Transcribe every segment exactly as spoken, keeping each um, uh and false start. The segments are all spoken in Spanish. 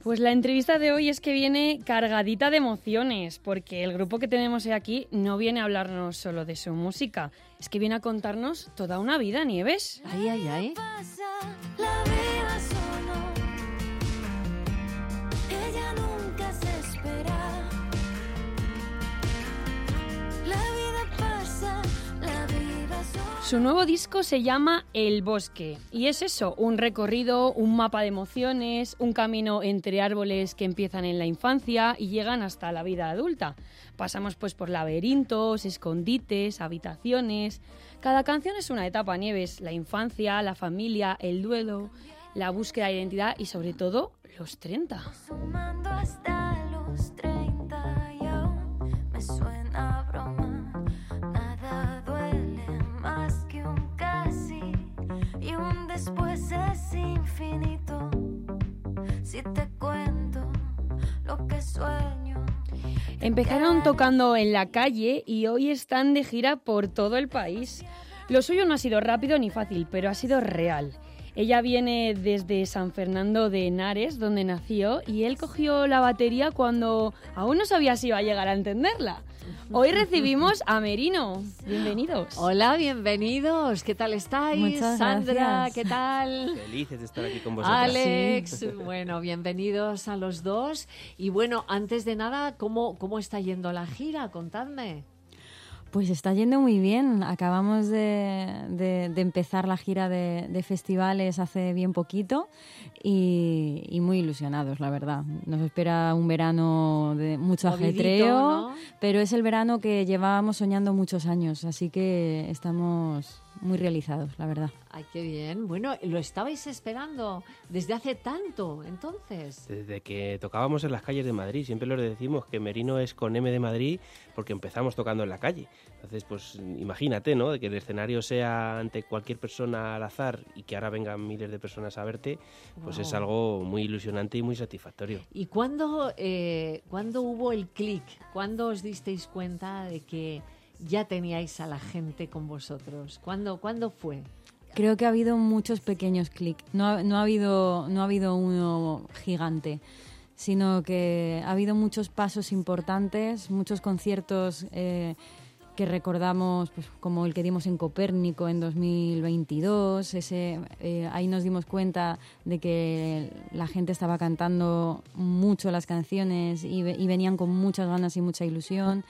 Pues la entrevista de hoy es que viene cargadita de emociones, porque el grupo que tenemos aquí no viene a hablarnos solo de su música, es que viene a contarnos toda una vida, Nieves. Ay, ay, ay. Su nuevo disco se llama El Bosque y es eso, un recorrido, un mapa de emociones, un camino entre árboles que empiezan en la infancia y llegan hasta la vida adulta. Pasamos pues por laberintos, escondites, habitaciones. Cada canción es una etapa, Nieves, la infancia, la familia, el duelo, la búsqueda de identidad y sobre todo los treinta. Sumando hasta los treinta y aún me suena broma. Nada duele más que un casi y un después es infinito. Si te cuento lo que sueño. Empezaron tocando en la calle y hoy están de gira por todo el país. Lo suyo no ha sido rápido ni fácil, pero ha sido real. Ella viene desde San Fernando de Henares, donde nació, y él cogió la batería cuando aún no sabía si iba a llegar a entenderla. Hoy recibimos a Merino. Bienvenidos. Hola, bienvenidos. ¿Qué tal estáis? Muchas Sandra, gracias. ¿qué tal? Felices de estar aquí con vosotros. Alex, Sí. bueno, bienvenidos a los dos. Y bueno, antes de nada, ¿cómo, cómo está yendo la gira? Contadme. Pues está yendo muy bien. Acabamos de, de, de empezar la gira de, de festivales hace bien poquito y, y muy ilusionados, la verdad. Nos espera un verano de mucho Movidito, ajetreo, ¿no? pero es el verano que llevábamos soñando muchos años, así que estamos muy realizados, la verdad. Ay, qué bien. Bueno, ¿lo estabais esperando desde hace tanto, entonces? Desde que tocábamos en las calles de Madrid, siempre lo decimos que Merino es con M de Madrid porque empezamos tocando en la calle. Entonces, pues imagínate, ¿no? De que el escenario sea ante cualquier persona al azar y que ahora vengan miles de personas a verte, pues Wow. es algo muy ilusionante y muy satisfactorio. ¿Y cuándo, eh, cuándo hubo el clic? ¿Cuándo os disteis cuenta de que ya teníais a la gente con vosotros? ¿Cuándo, ¿cuándo fue? Creo que ha habido muchos pequeños clics. No ha, no ha habido, no ha habido uno gigante, sino que ha habido muchos pasos importantes, muchos conciertos eh, que recordamos, pues, como el que dimos en Copérnico en dos mil veintidós. Ese, eh, ahí nos dimos cuenta de que la gente estaba cantando mucho las canciones y, ve- y venían con muchas ganas y mucha ilusión.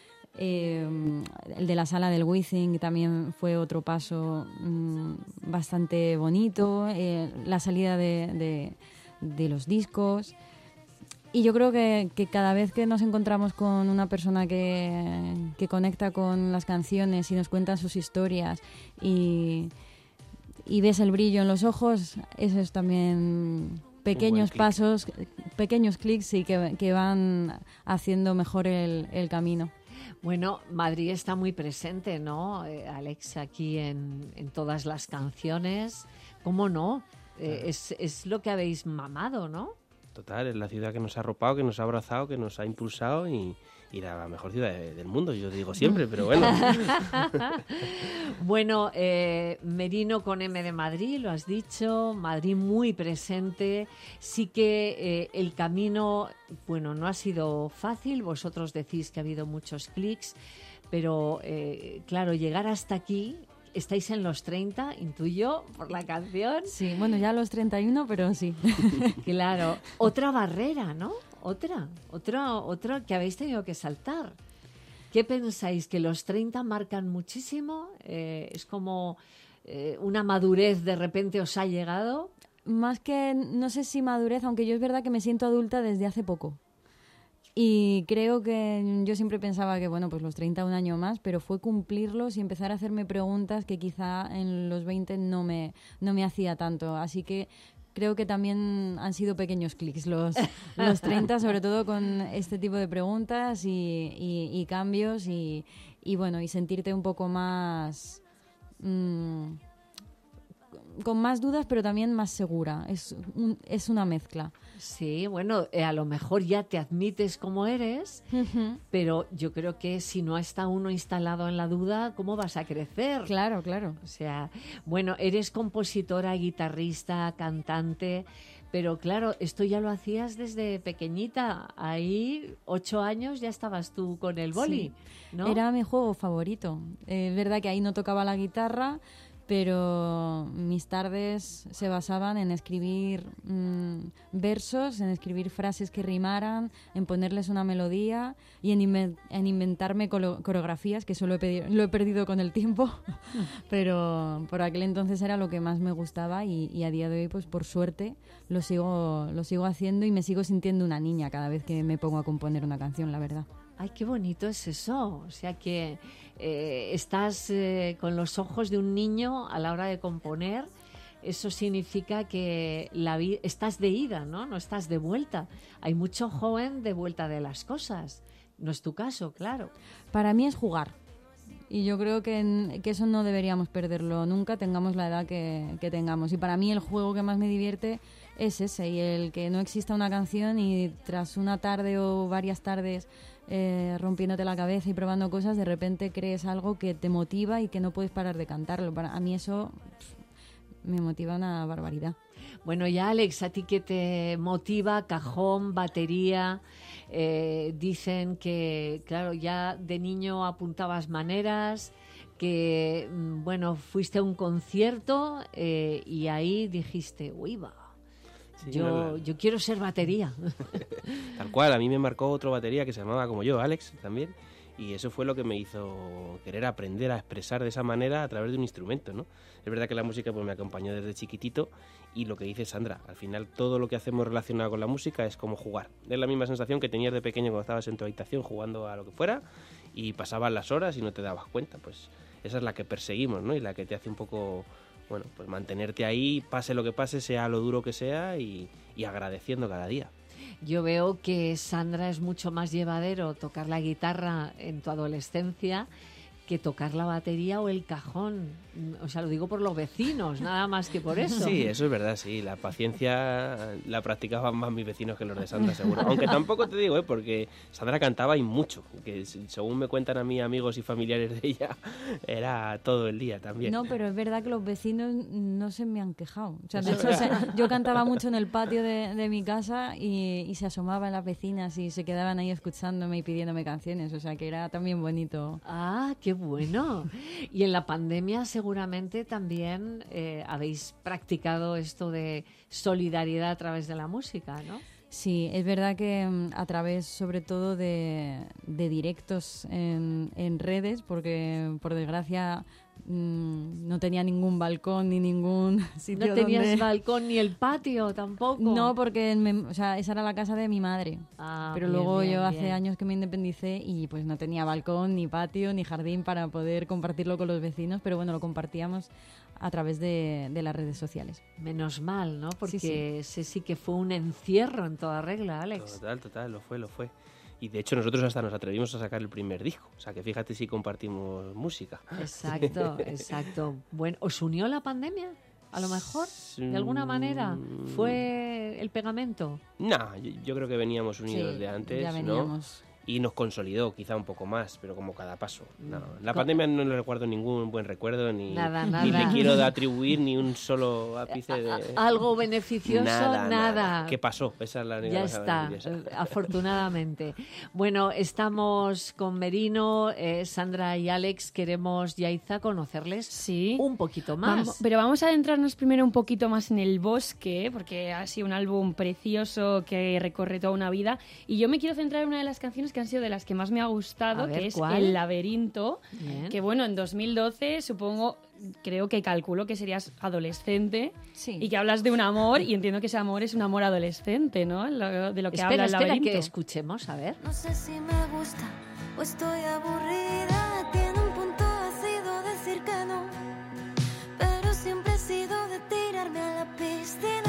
Eh, el de la sala del Wizzing también fue otro paso mm, bastante bonito. Eh, la salida de, de, de los discos. Y yo creo que, que cada vez que nos encontramos con una persona que, que conecta con las canciones y nos cuentan sus historias y, y ves el brillo en los ojos, eso es también pequeños clic. pasos, pequeños clics sí, que, que van haciendo mejor el, el camino. Bueno, Madrid está muy presente, ¿no, eh, Alex? Aquí en, en todas las canciones. ¿Cómo no? Eh, es, es lo que habéis mamado, ¿no? Total, es la ciudad que nos ha arropado, que nos ha abrazado, que nos ha impulsado y, y la mejor ciudad de- del mundo, yo digo siempre, pero bueno. Bueno, eh, Merino con M de Madrid, lo has dicho, Madrid muy presente. Sí que eh, el camino, bueno, no ha sido fácil, vosotros decís que ha habido muchos clics, pero eh, claro, llegar hasta aquí, estáis en los treinta, intuyo, por la canción. Sí, bueno, ya a los treinta y uno, pero sí. Claro, otra barrera, ¿no? Otra, otra, otra que habéis tenido que saltar. ¿Qué pensáis? ¿Que los treinta marcan muchísimo? Eh, ¿Es como eh, una madurez de repente os ha llegado? Más que, no sé si madurez, aunque yo es verdad que me siento adulta desde hace poco. Y creo que yo siempre pensaba que, bueno, pues los treinta un año más, pero fue cumplirlos y empezar a hacerme preguntas que quizá en los veinte no me, no me hacía tanto. Así que creo que también han sido pequeños clics los, los treinta, sobre todo con este tipo de preguntas y, y, y cambios y, y, bueno, y sentirte un poco más... Mmm, con más dudas, pero también más segura. Es, un, es una mezcla. Sí, bueno, eh, a lo mejor ya te admites como eres, Uh-huh. pero yo creo que si no está uno instalado en la duda, ¿cómo vas a crecer? Claro, claro. O sea, bueno, eres compositora, guitarrista, cantante, Pero claro, esto ya lo hacías desde pequeñita. Ahí, ocho años, ya estabas tú con el boli, Sí. ¿no? Era mi juego favorito. Eh, es verdad que ahí no tocaba la guitarra, pero mis tardes se basaban en escribir mmm, versos, en escribir frases que rimaran, en ponerles una melodía y en, inven- en inventarme colo- coreografías, que eso lo he, pedi- lo he perdido con el tiempo, pero por aquel entonces era lo que más me gustaba y, y a día de hoy, pues por suerte, lo sigo, lo sigo haciendo y me sigo sintiendo una niña cada vez que me pongo a componer una canción, la verdad. Ay, qué bonito es eso. O sea que eh, estás eh, con los ojos de un niño a la hora de componer. Eso significa que la vi- estás de ida, ¿no? No estás de vuelta. Hay mucho joven de vuelta de las cosas. No es tu caso, claro. Para mí es jugar. Y yo creo que, en- que eso no deberíamos perderlo nunca, tengamos la edad que, que tengamos. Y para mí el juego que más me divierte es ese, y el que no exista una canción y tras una tarde o varias tardes eh, rompiéndote la cabeza y probando cosas, de repente crees algo que te motiva y que no puedes parar de cantarlo. Para a mí eso pff, me motiva una barbaridad. Bueno, ya Alex, ¿a ti qué te motiva? Cajón, batería. Eh, dicen que, claro, ya de niño apuntabas maneras, que, mm, bueno, fuiste a un concierto eh, y ahí dijiste, uy, va, Sí, yo, no, la- yo quiero ser batería. Tal cual, a mí me marcó otro batería que se llamaba como yo, Alex, también. Y eso fue lo que me hizo querer aprender a expresar de esa manera a través de un instrumento, ¿no? Es verdad que la música pues, me acompañó desde chiquitito y lo que dice Sandra, al final todo lo que hacemos relacionado con la música es como jugar. Es la misma sensación que tenías de pequeño cuando estabas en tu habitación jugando a lo que fuera y pasaban las horas y no te dabas cuenta. Pues esa es la que perseguimos, ¿no? Y la que te hace un poco, bueno, pues mantenerte ahí, pase lo que pase, sea lo duro que sea y, y agradeciendo cada día. Yo veo que Sandra es mucho más llevadero tocar la guitarra en tu adolescencia que tocar la batería o el cajón. O sea, lo digo por los vecinos, nada más que por eso. Sí, eso es verdad, sí. La paciencia la practicaban más mis vecinos que los de Sandra, seguro. Aunque tampoco te digo, ¿eh? Porque Sandra cantaba y mucho. Que según me cuentan a mí amigos y familiares de ella, era todo el día también. No, pero es verdad que los vecinos no se me han quejado. O sea, de hecho, se- yo cantaba mucho en el patio de, de mi casa y, y se asomaban las vecinas y se quedaban ahí escuchándome y pidiéndome canciones. O sea, que era también bonito. Ah, qué bueno. Y en la pandemia seguramente también eh, habéis practicado esto de solidaridad a través de la música, ¿no? Sí, es verdad que mm, a través sobre todo de, de directos en, en redes, porque por desgracia mm, no tenía ningún balcón ni ningún sitio No tenías donde... balcón ni el patio tampoco. No, porque me- o sea, esa era la casa de mi madre. Ah, Pero bien, luego bien, yo hace bien. años que me independicé y pues no tenía balcón, ni patio, ni jardín para poder compartirlo con los vecinos, pero bueno, lo compartíamos a través de, de las redes sociales. Menos mal, ¿no? Porque Sí, sí. ese sí que fue un encierro en toda regla, Alex. Total, total, lo fue, lo fue. Y de hecho nosotros hasta nos atrevimos a sacar el primer disco. O sea, que fíjate si compartimos música. Exacto, exacto. Bueno, ¿os unió la pandemia? A lo mejor, de alguna manera, fue el pegamento. No, yo, yo creo que veníamos unidos Sí, de antes, ya ¿no? veníamos. Y nos consolidó quizá un poco más, pero como cada paso. No, la Co- pandemia no le recuerdo ningún buen recuerdo, ni, Nada, ni nada. le quiero atribuir ni un solo ápice de... Algo beneficioso, nada. nada. ¿Qué pasó? Esa es la única Ya cosa está, beneficiosa. eh, afortunadamente. Bueno, estamos con Merino, eh, Sandra y Alex. Queremos, Yaiza, conocerles Sí. un poquito más. Vamos- pero vamos a adentrarnos primero un poquito más en el bosque, porque ha sido un álbum precioso que recorre toda una vida. Y yo me quiero centrar en una de las canciones que han sido de las que más me ha gustado, A ver, que es ¿cuál? El laberinto. Bien. Que bueno, en dos mil doce supongo, creo que calculo que serías adolescente Sí. y que hablas de un amor y entiendo que ese amor es un amor adolescente, ¿no? Lo- de lo que Espera, habla el espera, laberinto. que escuchemos, a ver. No sé si me gusta o estoy aburrida. Tiene un punto ácido decir que no, pero siempre he sido de tirarme a la piscina.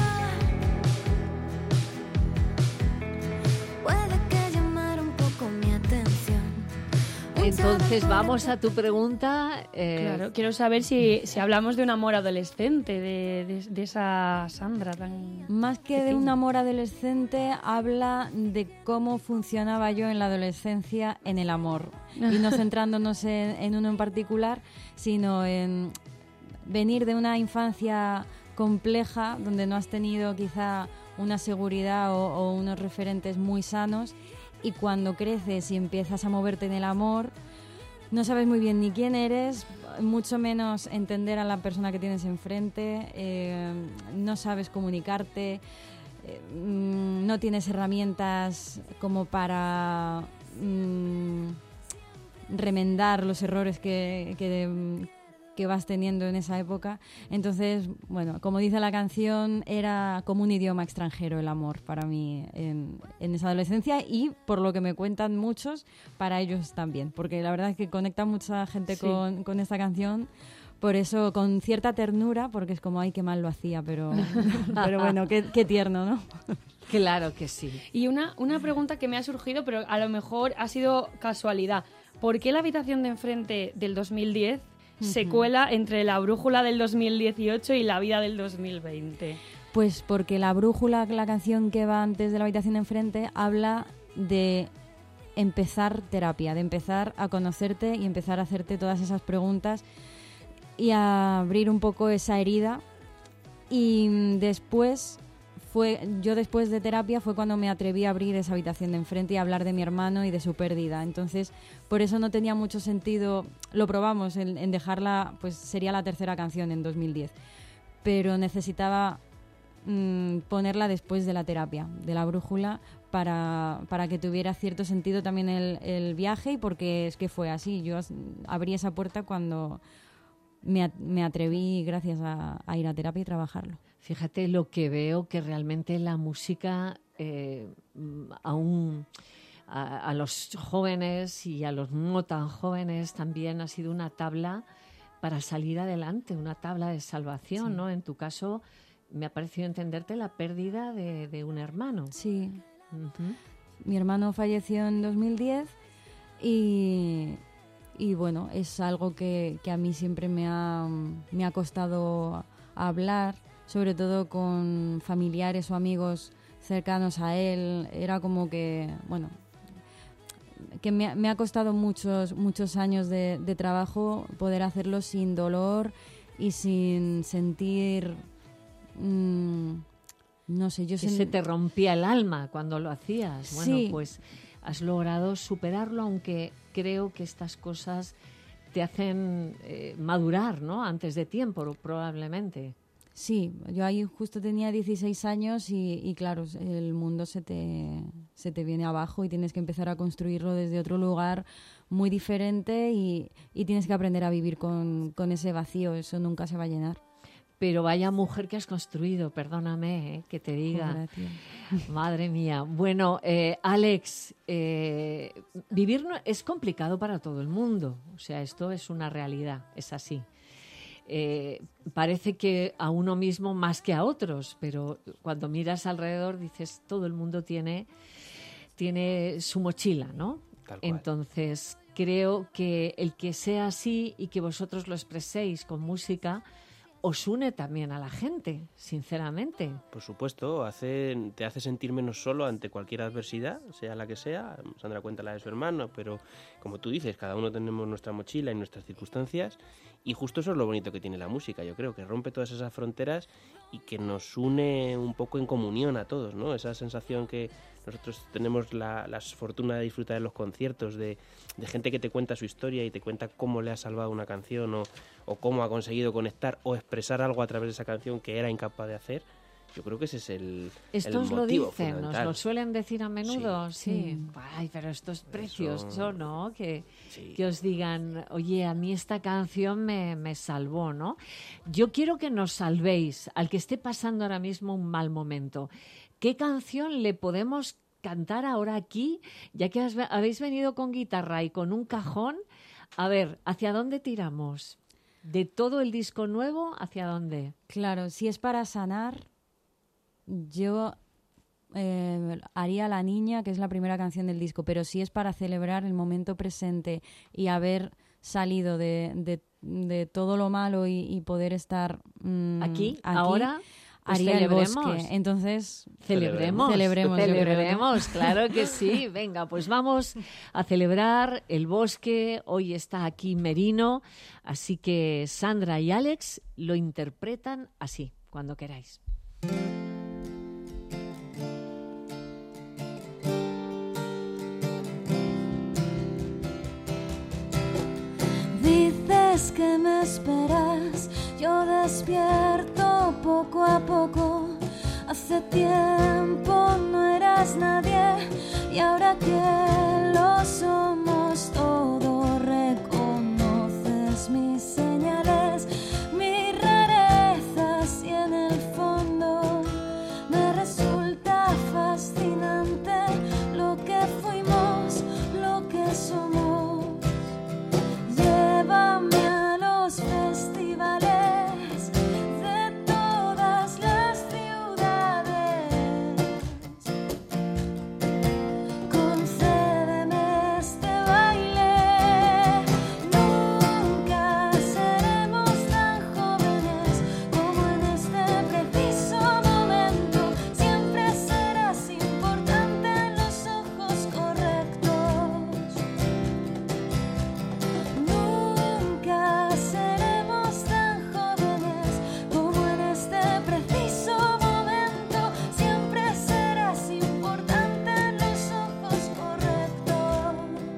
Puede que llamara un poco mi atención. Entonces, vamos a tu pregunta. eh, Claro, quiero saber si, si hablamos de un amor adolescente, de, de- de esa Sandra tan... Más que de pequeña. un amor adolescente, habla de cómo funcionaba yo en la adolescencia en el amor. Y no centrándonos en, en uno en particular, sino en venir de una infancia compleja, donde no has tenido quizá una seguridad o, o unos referentes muy sanos, y cuando creces y empiezas a moverte en el amor, no sabes muy bien ni quién eres, mucho menos entender a la persona que tienes enfrente, eh, no sabes comunicarte, eh, no tienes herramientas como para mm, remendar los errores que, que, que vas teniendo en esa época. Entonces, bueno, como dice la canción, era como un idioma extranjero el amor para mí en, en esa adolescencia, y por lo que me cuentan muchos, para ellos también, porque la verdad es que conecta mucha gente sí. con, con esta canción. Por eso, con cierta ternura, porque es como, ay, qué mal lo hacía, pero, pero bueno, qué, qué tierno, ¿no? Claro que sí. Y una, una pregunta que me ha surgido, pero a lo mejor ha sido casualidad. ¿Por qué La habitación de enfrente del dos mil diez se cuela entre La brújula del dos mil dieciocho y La vida del dos mil veinte? Pues porque La brújula, la canción que va antes de La habitación de enfrente, habla de empezar terapia, de empezar a conocerte y empezar a hacerte todas esas preguntas y a abrir un poco esa herida. Y después fue, yo después de terapia fue cuando me atreví a abrir esa habitación de enfrente y a hablar de mi hermano y de su pérdida. Entonces, por eso no tenía mucho sentido, lo probamos en, en dejarla, pues sería la tercera canción en dos mil diez, pero necesitaba mmm, ponerla después de la terapia, de La brújula, para, para que tuviera cierto sentido también el, el viaje, y porque es que fue así. Yo abrí esa puerta cuando me, me atreví, gracias a, a ir a terapia y trabajarlo. Fíjate lo que veo, que realmente la música eh, aún a, a los jóvenes y a los no tan jóvenes también ha sido una tabla para salir adelante, una tabla de salvación, sí. ¿no? En tu caso, me ha parecido entenderte la pérdida de, de un hermano. Sí. Uh-huh. Mi hermano falleció en dos mil diez y, y bueno, es algo que, que a mí siempre me ha, me ha costado hablar, sobre todo con familiares o amigos cercanos a él. Era como que, bueno, que me, me ha costado muchos muchos años de, de trabajo poder hacerlo sin dolor y sin sentir, mmm, no sé, yo que sen... se te rompía el alma cuando lo hacías. Bueno, sí. Pues has logrado superarlo, aunque creo que estas cosas te hacen eh, madurar, ¿no? Antes de tiempo, probablemente. Sí, yo ahí justo tenía dieciséis años y, y claro, el mundo se te, se te viene abajo y tienes que empezar a construirlo desde otro lugar muy diferente y, y tienes que aprender a vivir con, con ese vacío, eso nunca se va a llenar. Pero vaya mujer que has construido, perdóname eh, que te diga. Gracias. Madre mía. Bueno, eh, Alex, eh, vivir no, es complicado para todo el mundo, o sea, esto es una realidad, es así. Eh, parece que a uno mismo más que a otros, pero cuando miras alrededor dices, todo el mundo tiene, tiene su mochila, ¿no? Tal cual. Entonces, creo que el que sea así y que vosotros lo expreséis con música os une también a la gente, sinceramente. Por supuesto, hace, te hace sentir menos solo ante cualquier adversidad, sea la que sea. Sandra cuenta la de su hermano, pero como tú dices, cada uno tenemos nuestra mochila y nuestras circunstancias, y justo eso es lo bonito que tiene la música. Yo creo que rompe todas esas fronteras y que nos une un poco en comunión a todos, ¿no? Esa sensación que nosotros tenemos la, la fortuna de disfrutar de los conciertos, de, de gente que te cuenta su historia y te cuenta cómo le ha salvado una canción o, o cómo ha conseguido conectar o expresar algo a través de esa canción que era incapaz de hacer. Yo creo que ese es el, esto el os motivo lo dicen, fundamental. nos lo suelen decir a menudo, sí. sí. sí. Ay, pero esto es precioso, Eso... ¿no? Que, sí. que os digan, oye, a mí esta canción me, me salvó, ¿no? Yo quiero que nos salvéis al que esté pasando ahora mismo un mal momento. ¿Qué canción le podemos cantar ahora aquí, ya que has, habéis venido con guitarra y con un cajón? A ver, ¿hacia dónde tiramos? ¿De todo el disco nuevo, hacia dónde? Claro, si es para sanar, yo eh, haría La Niña, que es la primera canción del disco, pero si es para celebrar el momento presente y haber salido de, de, de todo lo malo y, y poder estar mmm, aquí, aquí, ahora... Pues haría celebremos. El Bosque. Entonces, celebremos. Celebremos, celebremos, claro que sí. Venga, pues vamos a celebrar El Bosque. Hoy está aquí Merino, así que Sandra y Alex lo interpretan así, cuando queráis. dices que me esperas, yo despierto poco a poco. Hace tiempo no eras nadie y ahora que lo somos todo, reconoces mis señales, mis rarezas y en el fondo me resulta fascinante lo que fuimos, lo que somos. Llévame a los festivales de todas las ciudades. Concédeme este baile. Nunca seremos tan jóvenes como en este preciso momento. Siempre serás importante en los ojos correctos. Nunca seremos tan jóvenes como en este preciso momento. Siempre serás importante en los ojos correctos.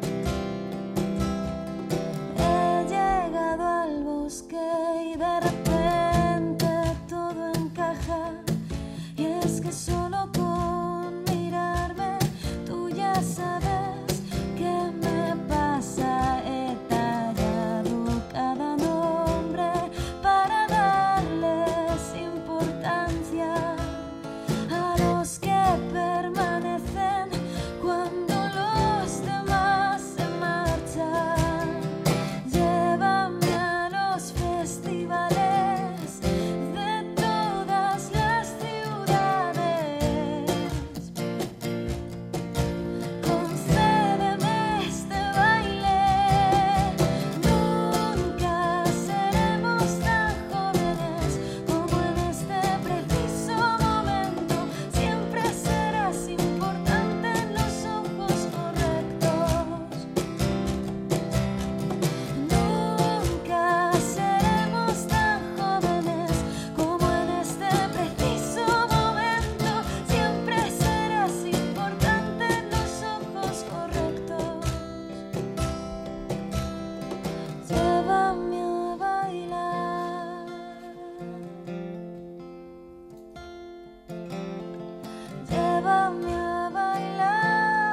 He llegado al bosque y de repente todo encaja. Y es que solo con mirarme tú ya sabes qué me pasa. He tallado cada nombre para darles importancia a los que permanecen cuando los demás se marchan. Llévame a los festivales de todas las ciudades. Concédeme este baile. Nunca seremos tan jóvenes como en este preciso momento. Siempre serás importante en los ojos correctos. Nunca seremos tan jóvenes como en este preciso momento. Siempre serás importante en los ojos correctos. Llévame a bailar. Llévame a bailar.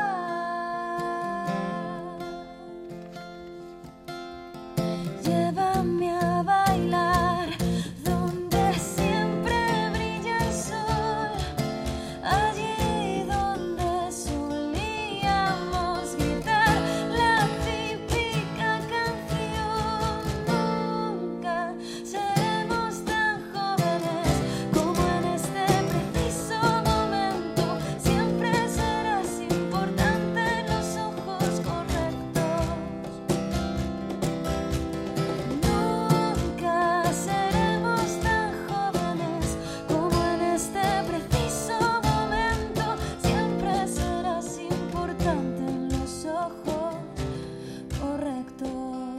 Llévame a bailar donde siempre brilla el sol, allí donde solíamos gritar la típica canción. Nunca seremos tan jóvenes como en este preciso momento. Siempre serás importante en los ojos correctos. Nunca seremos tan jóvenes como en este preciso momento. Siempre serás importante en los ojos correctos.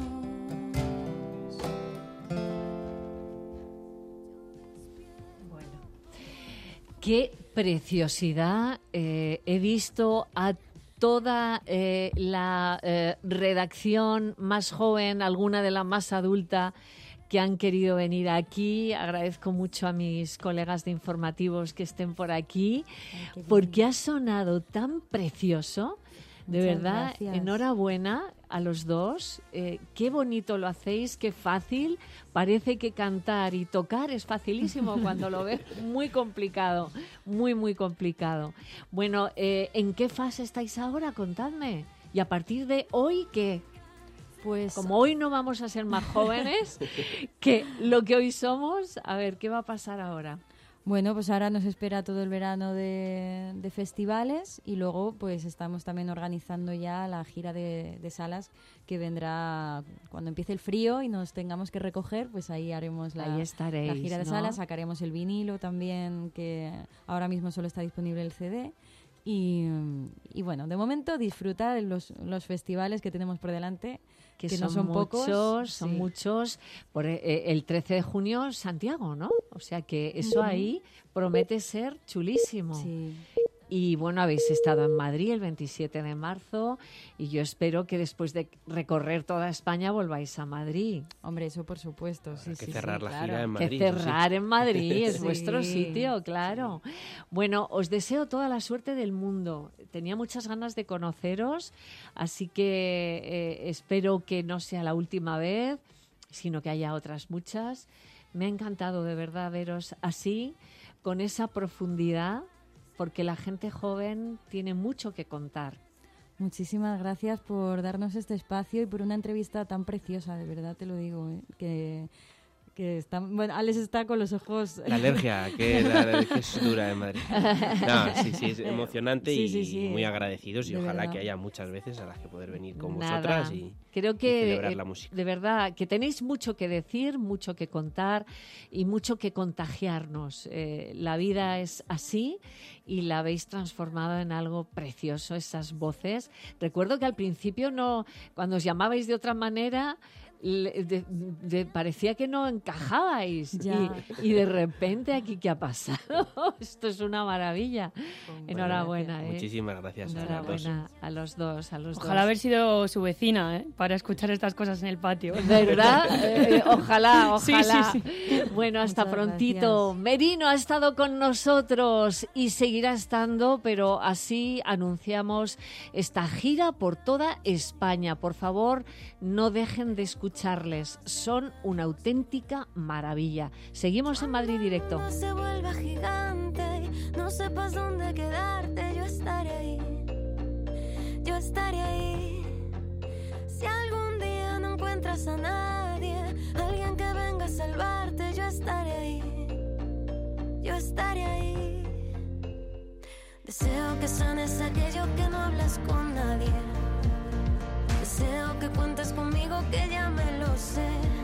Bueno, qué preciosidad. Eh, he visto a toda eh, la eh, redacción más joven, alguna de la más adulta, que han querido venir aquí. Agradezco mucho a mis colegas de informativos que estén por aquí, porque ha sonado tan precioso. De Muchas verdad, gracias. enhorabuena a los dos. Eh, qué bonito lo hacéis, qué fácil. Parece que cantar y tocar es facilísimo cuando lo ves. Muy complicado, muy, muy complicado. Bueno, eh, ¿en qué fase estáis ahora? Contadme. Y a partir de hoy, ¿qué? Pues Como hoy no vamos a ser más jóvenes que lo que hoy somos, a ver, ¿qué va a pasar ahora? Bueno, pues ahora nos espera todo el verano de, de festivales y luego pues estamos también organizando ya la gira de, de salas que vendrá cuando empiece el frío y nos tengamos que recoger, pues ahí haremos la, Ahí estaréis, la gira de ¿no? salas, sacaremos el vinilo también, que ahora mismo solo está disponible el C D. Y, y bueno, de momento disfrutar los, los festivales que tenemos por delante, que, que son no son muchos, pocos. son Sí. muchos. Por eh, el trece de junio, Santiago, ¿no? O sea que eso ahí promete ser chulísimo. Sí. Y bueno, habéis estado en Madrid el veintisiete de marzo y yo espero que después de recorrer toda España volváis a Madrid. Hombre, eso por supuesto, sí, Hay que sí, cerrar sí, la claro. gira en Madrid. Que cerrar sí. en Madrid, es Sí. vuestro sitio, claro. Bueno, os deseo toda la suerte del mundo. Tenía muchas ganas de conoceros, así que eh, espero que no sea la última vez, sino que haya otras muchas. Me ha encantado de verdad veros así, con esa profundidad, porque la gente joven tiene mucho que contar. Muchísimas gracias por darnos este espacio y por una entrevista tan preciosa, de verdad te lo digo, ¿eh? que, que está, bueno, Alex está con los ojos... La alergia, que, la, que es dura en Madrid. No, sí, sí, es emocionante Sí, y sí, sí, muy agradecidos y de ojalá verdad. que haya muchas veces a las que poder venir con Nada. vosotras y, Creo y que, celebrar eh, la música. de verdad, que tenéis mucho que decir, mucho que contar y mucho que contagiarnos. Eh, la vida es así y la habéis transformado en algo precioso, esas voces. Recuerdo que al principio, no, cuando os llamabais de otra manera, le- de- de- parecía que no encajabais. Ya. Y, y de repente, aquí, ¿qué ha pasado? Esto es una maravilla. Enhorabuena. ¿eh? Muchísimas gracias a las dos. Enhorabuena a los dos, a los dos. Ojalá haber sido su vecina, ¿eh? Para escuchar estas cosas en el patio. ¿Verdad? Eh, ojalá, Sí, ojalá. sí, Bueno, hasta Muchas prontito. gracias. Merino ha estado con nosotros y seguirá estando, pero así anunciamos esta gira por toda España. Por favor, no dejen de escucharles. Son una auténtica maravilla. Seguimos en Madrid Directo. No se vuelva gigante y no sepas dónde quedarte, yo estaré ahí, yo estaré ahí. Si algún día no encuentras a nadie, alguien que venga a salvarte, yo estaré ahí, yo estaré ahí. Deseo que sanes aquello que no hablas con nadie. Deseo que cuentes conmigo, que ya me lo sé.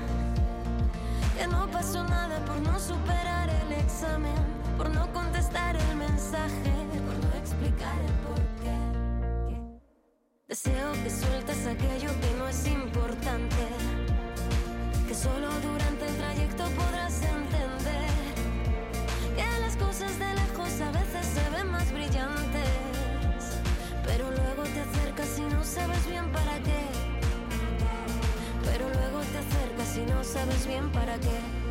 Que no pasó nada por no superar el examen, por no contestar el mensaje, por no explicar el porqué. Deseo que sueltes aquello que no es importante, que solo durante el trayecto podrás entender que las cosas de lejos a veces se ven más brillantes, pero luego te acercas y no sabes bien para qué. Pero luego te acercas y no sabes bien para qué.